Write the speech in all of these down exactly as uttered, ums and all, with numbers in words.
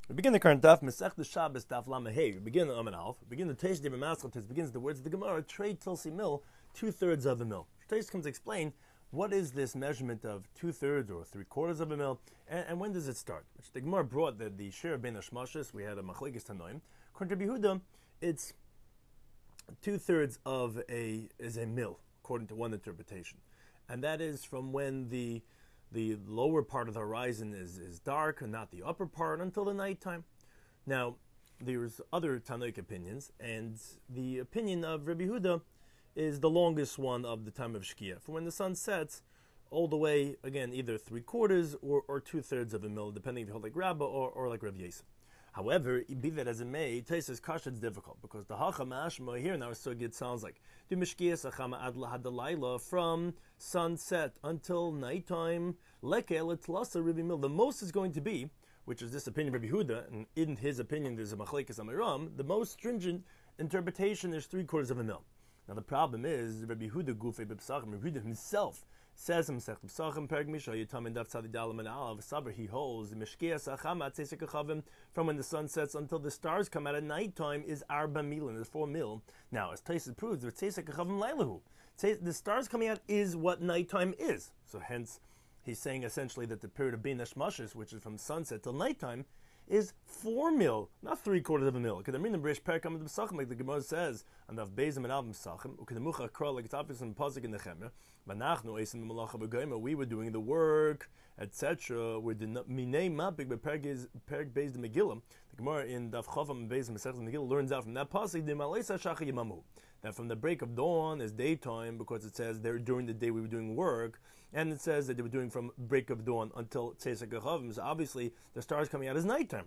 We begin the current daf, Masech the Shabbos daf Lamahei. We begin the Amen Alf. We begin the Teish Deva Maschel. Begins the words of the Gemara. Trade Tilsi Mil, two thirds of a mil. Teish comes to explain what is this measurement of two thirds or three quarters of a mil, and, and when does it start? Which the Gemara brought that the share of Ben Hashmashis. We had a Machlekes Tanoim. According to Yehuda, it's two thirds of a is a mil, according to one interpretation, and that is from when the the lower part of the horizon is, is dark and not the upper part until the nighttime. Now, there's other Tanoic opinions, and the opinion of Rabbi Yehuda is the longest one of the time of Shkia, from when the sun sets all the way, again, either three quarters or, or two thirds of a mil, depending if you hold like Rabbah or, or like Rabbi Yosef. However, be that as it may, Taisa's kasha is difficult because the hacham ashma here in our sugya it sounds like the mishkias achama ad lahadalayla from sunset until nighttime lekel etlasa ribi mil. The most is going to be, which is this opinion of Rabbi Yehuda, and in his opinion there's a machlekes amiram. The most stringent interpretation is three quarters of a mil. Now the problem is Rabbi Yehuda gufei b'psachim. Rabbi Yehuda himself says himself, Psachim Perg Misha Yitam Daf Tzadi Dalam and Alav Saber. He holds Mishkias Achama Tzesek Achavim from when the sun sets until the stars come out at nighttime is Arba Milin, is four mil. Now, as Taisus proves, the Tzesek Achavim Lailahu. The stars coming out is what nighttime is. So hence, he's saying essentially that the period of Bein Hashmashis, which is from sunset till nighttime, is four mil, not three quarters of a mil. Because I mean the Brish Perkam of the Pesachim, like the Gemara says, and the Bezim and Avim Pesachim, Ukedemucha Kral, like it's obvious in Pasuk in the Chemra, Manachnu Esim Malacha B'Goyma, we were doing the work, et cetera. We're the Minei Mapik, but Perk is Perk Bez the Megillah. The Gemara in Daf Chavam and Bezim Pesachim Megillah learns out from that Pasuk, the Malesa Shacha Yimamu, that from the break of dawn is daytime, because it says there during the day we were doing work, and it says that they were doing from break of dawn until Tzesek Achavim. So obviously the stars coming out is nighttime.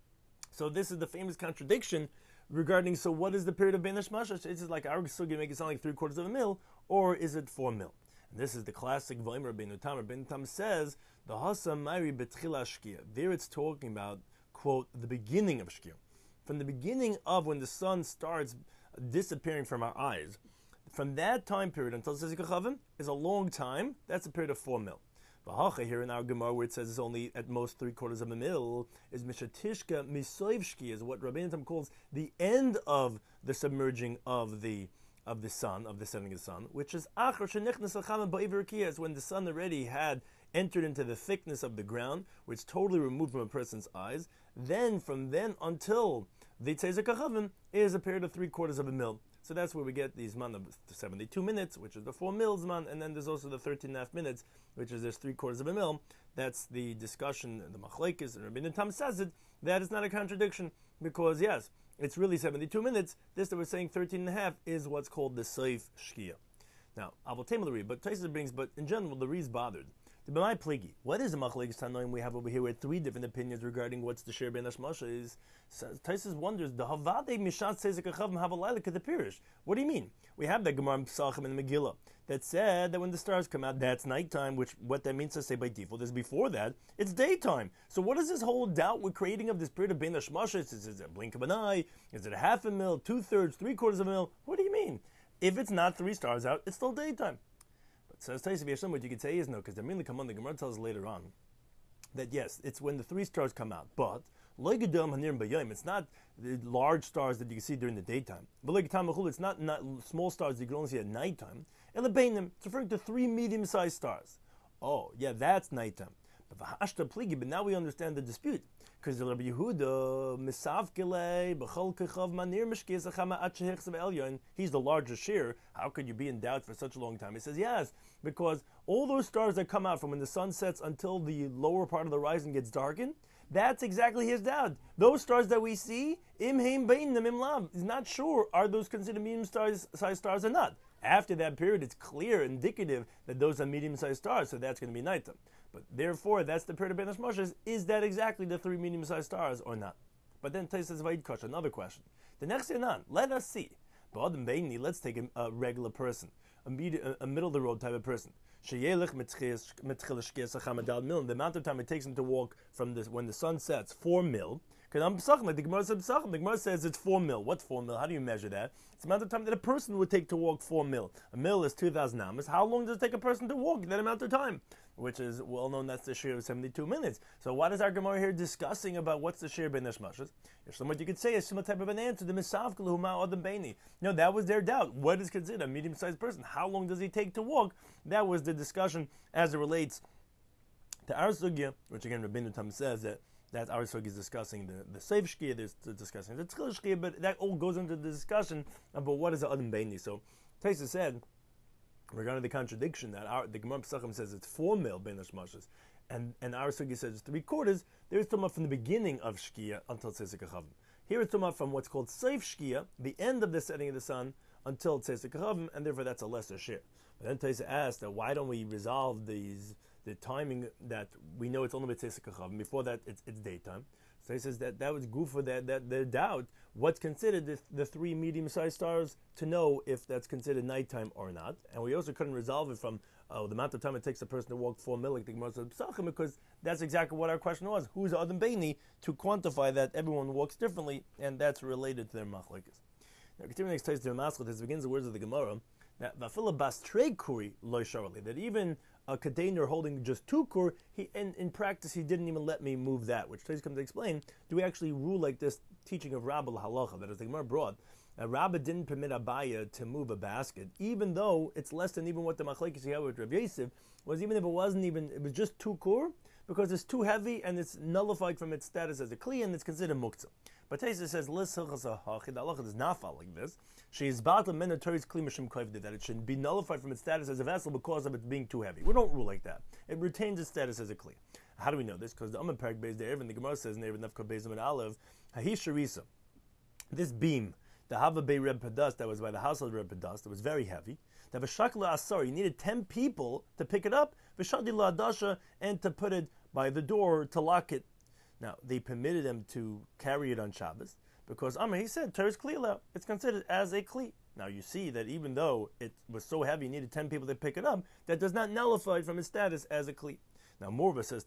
So this is the famous contradiction regarding, so what is the period of Ben Hashmashas? Is it like our sugi make it sound like three quarters of a mil, or is it four mil? And this is the classic Vaymer Rabbeinu Tam. Rabbeinu Tam says, the Hasa Mairi Betchila Shkia. There it's talking about, quote, the beginning of Shkia. From the beginning of when the sun starts disappearing from our eyes, from that time period until Tzesek Achavim is a long time. That's a period of four mil. V'hacha here in our Gemara where it says it's only at most three quarters of a mil is Mishatishka Misoivshki, is what Rabbeinu Tam calls the end of the submerging of the of the sun, of the setting of the sun, which is Achar Shenichnas Achavim Ba'iverikia, is when the sun already had entered into the thickness of the ground, which is totally removed from a person's eyes. Then from then until the Tzesek Achavim is a period of three quarters of a mil. So that's where we get these man of seventy-two minutes, which is the four mils man, and then there's also the thirteen and a half minutes, which is there's three quarters of a mil. That's the discussion, the machlekes, and Rabbeinu Tam says it. That is not a contradiction, because yes, it's really seventy-two minutes. This that we're saying thirteen and a half is what's called the Seif Shkia. Now, Avotem L'Ri, but Taisus brings, but in general, the Ri is bothered. The B'mai Pligi, what is the machlekes Tanoim we have over here with three different opinions regarding what's the Shir Ben Hashmasha is? Taisus wonders, the Havade Mishat Tzesek Achavim Havalaila Kedapirish. What do you mean? We have that Gemara in Pesachim and the Megillah that said that when the stars come out, that's nighttime, which what that means to say by default is before that, it's daytime. So what is this whole doubt we're creating of this period of Ben Hashmasha? Is, is it a blink of an eye? Is it a half a mil, two thirds, three quarters of a mil? What do you mean? If it's not three stars out, it's still daytime. Says Taisa V'Yashim, what you could say is no, because the Merely come on, the Gemara tells us later on that yes, it's when the three stars come out, but it's not the large stars that you can see during the daytime. But it's not, not small stars that you can only see at nighttime. And it's referring to three medium-sized stars. Oh, yeah, that's nighttime. But now we understand the dispute. Because the Rabbi Yehuda, he's the largest share. How could you be in doubt for such a long time? He says, yes, because all those stars that come out from when the sun sets until the lower part of the horizon gets darkened, that's exactly his doubt. Those stars that we see, im heim beinim im lav, he's not sure are those considered medium-sized stars or not. After that period, it's clear, indicative that those are medium-sized stars, so that's going to be nighttime. But therefore, that's the period of Ben Hashmashas. Is that exactly the three medium-sized stars or not? But then Taisus Vaid Kosh, another question. The next Yanan, let us see. Let's take a, a regular person, a, med- a middle-of-the-road type of person. The amount of time it takes him to walk from this, when the sun sets, four mil, Because I'm Pesachim, like the Gemara said Pesachim. The Gemara says it's four mil. What's four mil? How do you measure that? It's the amount of time that a person would take to walk four mil. A mil is two thousand amas. How long does it take a person to walk that amount of time? Which is well known, that's the share of seventy-two minutes. So why does our Gemara here discussing about what's the share ben neshmashas? If somewhat you could say a similar type of an answer, the misavkel huma adam beini. No, that was their doubt. What is considered a medium-sized person? How long does he take to walk? That was the discussion as it relates to our sugya, which again Rabbeinu Tam says that that our sugya is discussing the the seif shkia, there's discussing the tzchil shkia, but that all goes into the discussion about what is the adam beini. So Taisa said, regarding the contradiction that our, the Gemara Pesachim says it's four mil ben neshmashas, and and our sugi says it's three quarters. There is talking from the beginning of shkia until tzeisik chavim. Here it's talking from what's called seif shkia, the end of the setting of the sun, until tzeisik chavim, and therefore that's a lesser share. But then Taisa asked that why don't we resolve these the timing that we know it's only with tzeisik chavim. Before that it's it's daytime. So he says that that was good for that that their doubt. What's considered the, the three medium-sized stars to know if that's considered nighttime or not, and we also couldn't resolve it from uh, the amount of time it takes a person to walk four mil like the Gemara said Pesachim, because that's exactly what our question was: who is Adam Beini to quantify that everyone walks differently, and that's related to their machlokes. Now, continuing next to the Maschot, this begins the words of the Gemara that vafila bas trei kuri loy sharali, that even a container holding just two kur, he in, in practice he didn't even let me move that, which Taiz comes to explain. Do we actually rule like this teaching of Rabba halacha, that is the Gemara brought? Uh, Rabba didn't permit Abaya to move a basket, even though it's less than even what the machlekes he had with Rav Yosef was, even if it wasn't even, it was just two kur, because it's too heavy and it's nullified from its status as a kli and it's considered muktzah. But Taisa says, "Lis hilchas ha'hachid." The halacha does not follow like this. She is batla menatoris kli mishum koivdid, that it should be nullified from its status as a vessel because of it being too heavy. We don't rule like that. It retains its status as a kli. How do we know this? Because the Amar Parak Beis there, and the Gemara says in there, Nefka Beis and Aleph, Hahi Sharisa, this beam, the Hava Bei Reb Padas, that was by the household Reb Padas, that was very heavy. That v'shakla asar, you needed ten people to pick it up, v'shadi la'adasha, and to put it by the door to lock it. Now, they permitted them to carry it on Shabbos, because Amar, he said, Teres Klila, it's considered as a Kli. Now, you see that even though it was so heavy, you needed ten people to pick it up, that does not nullify from its status as a Kli. Now, Morva says,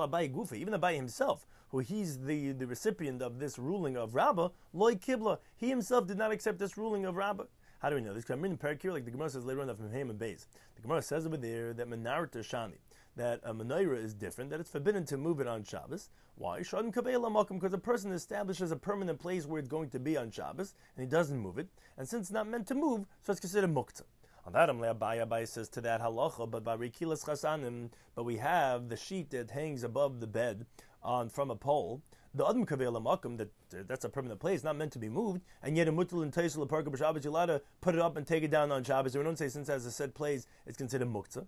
even Abai himself, who he's the, the recipient of this ruling of Rabbah, Loi Kibla, he himself did not accept this ruling of Rabbah. How do we know this? Because I'm reading Parakir, like the Gemara says later on, from Haim and Beis. The Gemara says over there that Menarat Shani, that a menorah is different, that it's forbidden to move it on Shabbos. Why? Because a person establishes a permanent place where it's going to be on Shabbos, and he doesn't move it, and since it's not meant to move, so it's considered muktzah. On that, Abai Abai says to that halacha, but by Rikilas Chasanim, but we have the sheet that hangs above the bed on from a pole. The Adam Kavel Makam, that that's a permanent place, not meant to be moved, and yet a mutal and taisel parka b'Shabbos, you're allowed to put it up and take it down on Shabbos. We don't say since as a said place, it's considered muktzah.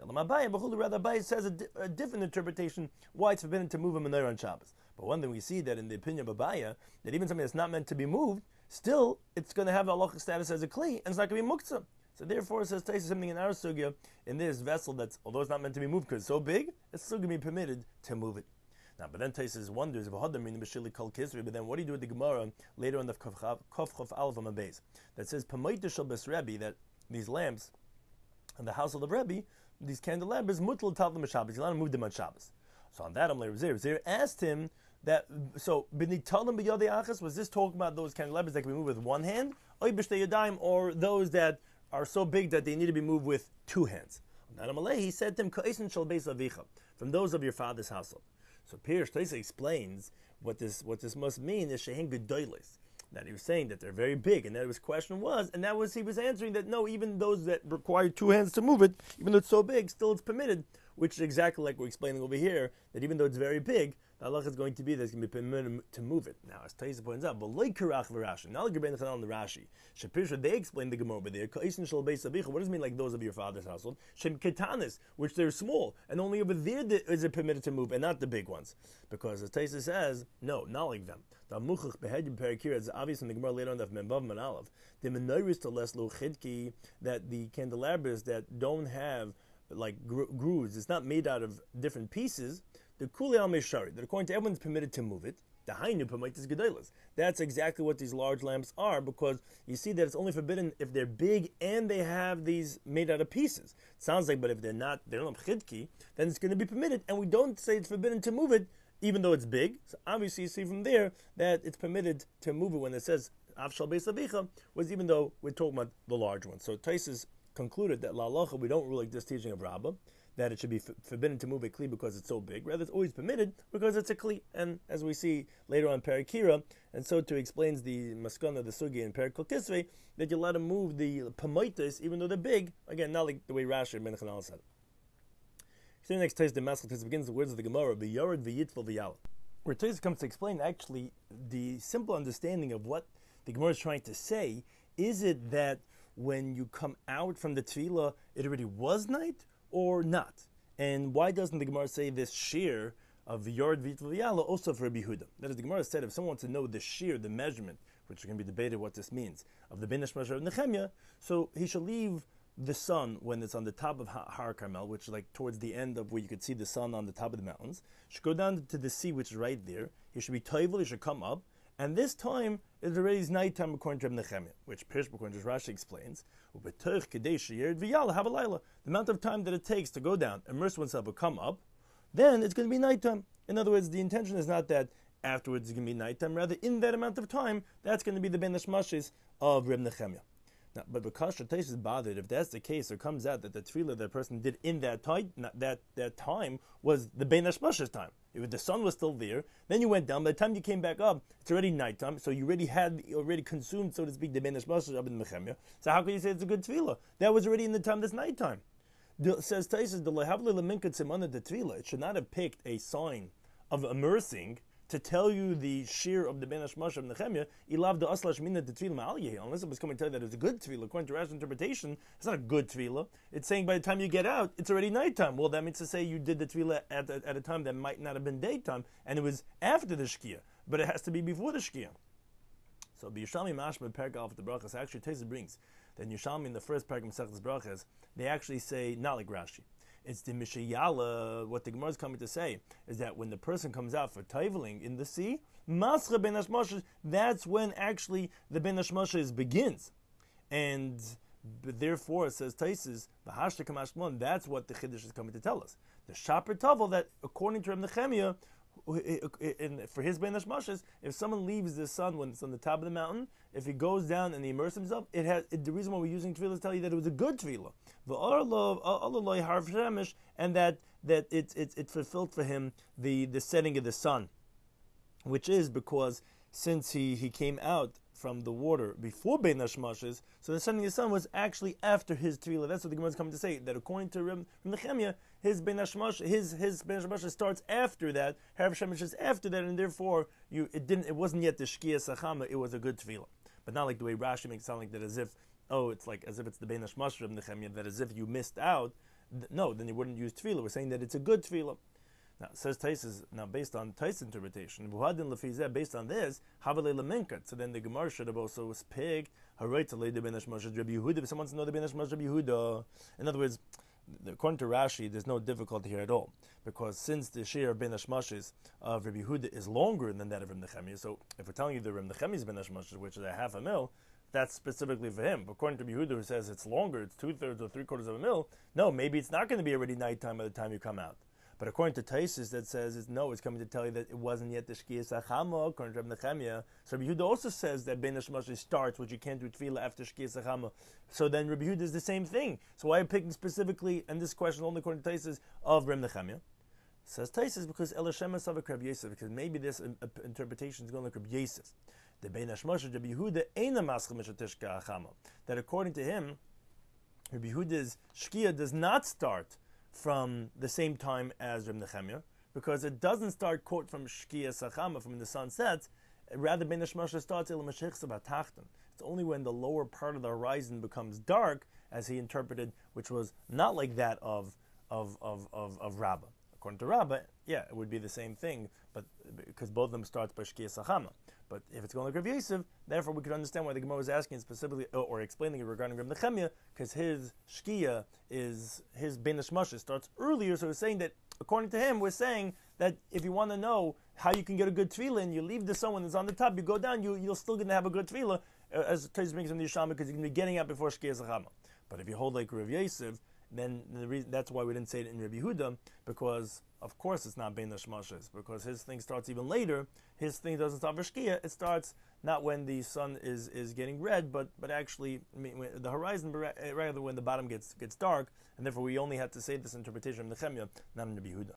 Rather, Abai says a, di- a different interpretation why it's forbidden to move a menorah on Shabbos. But one thing we see that in the opinion of Abaya, that even something that's not meant to be moved, still it's going to have a halachic status as a kli, and it's not going to be muktzah. So therefore, it says Taisa something in our sugya, in this vessel that's, although it's not meant to be moved because it's so big, it's still going to be permitted to move it. Now, but then Taisa wonders, but then what do you do with the Gemara later on the Kof Chof Aleph on the base that says Pamayta Shel Bes Rebbe, that these lamps in the house of the Rebbe, these candelabras, mutal tav Shabbos, you're allowed to move them on Shabbos. So on that, Amle Rav Zir asked him that, so B'nitalim b'yodei achas, was this talking about those candelabras that can be moved with one hand, or those that are so big that they need to be moved with two hands? On that Amle, he said to him, Ka'isen shel beis avicha, from those of your father's household. So Pirush Taisa explains what this what this must mean is shehin gedolos, that he was saying that they're very big, and that his question was, and that was he was answering that no, even those that require two hands to move it, even though it's so big, still it's permitted, which is exactly like we're explaining over here, that even though it's very big, the halacha is going to be that it's going to be permitted to move it. Now, as Taisa points out, but like Karach v'Rashi, not like Rebbeinu Chanal and the Rashi, Shapir, they explain the Gemara over there, Ka'isen shel beis avicha, what does it mean like those of your father's household? Shem ketanis, which they're small, and only over there is it permitted to move, and not the big ones. Because as Taisa says, no, not like them. The Amuchach behedim Parakir, it's obvious in the Gemara later on of Membav and Aleph, the menorahs to less lo chidki, that the candelabras that don't have like gro- grooves, it's not made out of different pieces, the kuli al meshari, that according to everyone's permitted to move it. The hainu pamaitis gedolos. That's exactly what these large lamps are, because you see that it's only forbidden if they're big and they have these made out of pieces. It sounds like, but if they're not, they don't have chidki, then it's going to be permitted, and we don't say it's forbidden to move it even though it's big. So obviously you see from there that it's permitted to move it when it says Avshal Beis Avicha, was even though we're talking about the large one. So Taisus concluded that La Halacha, we don't rule like this teaching of Rabbah, that it should be f- forbidden to move a kli because it's so big. Rather, it's always permitted because it's a kli. And as we see later on Parakira, and so too explains the maskana, the sugi in Parakil Kisvei, that you let them move the pamoitis even though they're big. Again, not like the way Rashi and Menachanal said. The next Tais, the Maskal begins the words of the Gemara, V'yared v'yitful v'yal. Where Tais comes to explain actually the simple understanding of what the Gemara is trying to say. Is it that when you come out from the tefillah, it already was night, or not? And why doesn't the Gemara say this shear of V'yared v'yitful v'yal also for Rabbi Yehuda? That is, the Gemara said if someone wants to know the shear, the measurement, which can be debated what this means, of the Bein Hashmashah of Nehemiah, so he shall leave the sun when it's on the top of Har Carmel, which is like towards the end of where you could see the sun on the top of the mountains, should go down to the sea, which is right there. He should be toivel, he should come up, and this time it already is nighttime according to Reb Nechemia, which Pirish according to Rashi explains. The amount of time that it takes to go down, immerse oneself, and come up, then it's going to be nighttime. In other words, the intention is not that afterwards it's going to be nighttime, rather in that amount of time, that's going to be the Bein Hashmashis of Reb Nechemia. Now, but because Shataish is bothered, if that's the case, it comes out that the tefillah that the person did in that time, that, that time was the Bein Hashmash's time. If the sun was still there, then you went down. By the time you came back up, it's already nighttime, so you already had already consumed, so to speak, the Bein Hashmash's of the Nechemia. So how can you say it's a good tefillah? That was already in the time that's nighttime. The, says Taisus, the lehavle leminkat simana the tefillah. It should not have picked a sign of immersing to tell you the shear of the Bein Hashmashah of Nehemiah, ilav the aslash mina the tefillah ma'al yehi. Unless it was coming to tell you that it's a good tefillah, according to Rashi's interpretation, it's not a good tefillah. It's saying by the time you get out, it's already nighttime. Well, that means to say you did the tefillah at, at, at a time that might not have been daytime, and it was after the shkia, but it has to be before the shkia. So, B'Yushalmi Mashma Perek Alf the Brachas actually Taisus brings that in Yushalmi in the first Perek Masechtas Brachas, they actually say not like Rashi. It's the Mishayala, what the Gemara is coming to say, is that when the person comes out for toiveling in the sea, Mascha Bein Hashmashah, that's when actually the Bein Hashmashah begins. And therefore, it says Taisus, V'hashta Kamashmon, that's what the Chiddush is coming to tell us. The Shaper Tavel, that according to Reb Nechemia, for his Bein Hashmashahs, if someone leaves the sun when it's on the top of the mountain, if he goes down and he immerses himself, it has it, the reason why we're using tefillah is to tell you that it was a good tefillah, and that that it, it it fulfilled for him the, the setting of the sun, which is because since he, he came out from the water before Bein Hashmashahs, so the setting of the sun was actually after his tefillah. That's what the Gemara is coming to say, that according to Reb Nechemia, his Bein Hashmashah, his his Bein Hashmashah starts after that, Harav Shemesh is after that, and therefore you it didn't it wasn't yet the Shkia Sachama, it was a good tefillah. But not like the way Rashi makes it sound like that, as if oh it's like as if it's the Bein Hashmashah of Nechemia, that as if you missed out. No, then you wouldn't use tefillah. We're saying that it's a good tefillah. Now, says Taisus, now based on Taisus' interpretation, based on this, so then the Gemara should have also picked, if someone wants to know the Bein Hashmashah Rabbi Yehuda. In other words, according to Rashi, there's no difficulty here at all, because since the share of Bein Hashmashahs of Rabbi Yehuda is longer than that of Reb Nechemia, so if we're telling you the Reb Nechemia's Bein Hashmashahs, which is a half a mil, that's specifically for him. But according to Rabbi Yehuda, who says it's longer, it's two-thirds or three-quarters of a mil, no, maybe it's not going to be already nighttime by the time you come out. But according to Taisus, that says it's, no, it's coming to tell you that it wasn't yet the Shkia Sachama, according to Reb Nechemia. So Rabbi Yehuda also says that Bein Hashmashah starts, which you can't do tefillah after Shkia Sachama. So then Rabbi Yehuda is the same thing. So why are you picking specifically, and this question only according to Taisus, of Reb Nechemia? Says Taisus because El Hashem Asavik Reb Yosef, because maybe this uh, interpretation is going like Reb Yosef. The Bein Hashmashah Rabbi Yehuda Eina Maschel Mishatishka Achama. That according to him, Rabbi Yehuda's Shkia does not start from the same time as Reb Nechemia, because it doesn't start, quote, from Shkia Sachama, from when the sun sets. Rather, Bein Hashmashah starts Il Mashiach Sabatachtan. It's only when the lower part of the horizon becomes dark, as he interpreted, which was not like that of of of of, of Rabbah. According to Rabbah, yeah, it would be the same thing, but because both of them start by Shkia Sachama. But if it's going like Rav Yosef, therefore we could understand why the Gemara was asking specifically, or explaining it regarding Reb Nechemia, because his Shkia is, his Bein Hashmashah starts earlier, so we're saying that, according to him, we're saying that if you want to know how you can get a good tefillah, and you leave the sun when it's on the top, you go down, you, you're still going to have a good tefillah, as Taisus brings from the Yisham, because you're going to be getting out before Shkia Sachama. But if you hold like Rav Yosef, then the reason, that's why we didn't say it in Rabbi Yehuda, because of course it's not Bein Hashmashos, because his thing starts even later. His thing doesn't start Vashkia. It starts not when the sun is, is getting red, but but actually I mean, when the horizon, rather when the bottom gets gets dark, and therefore we only have to say this interpretation of Nehemiah, not in Rabbi Yehuda.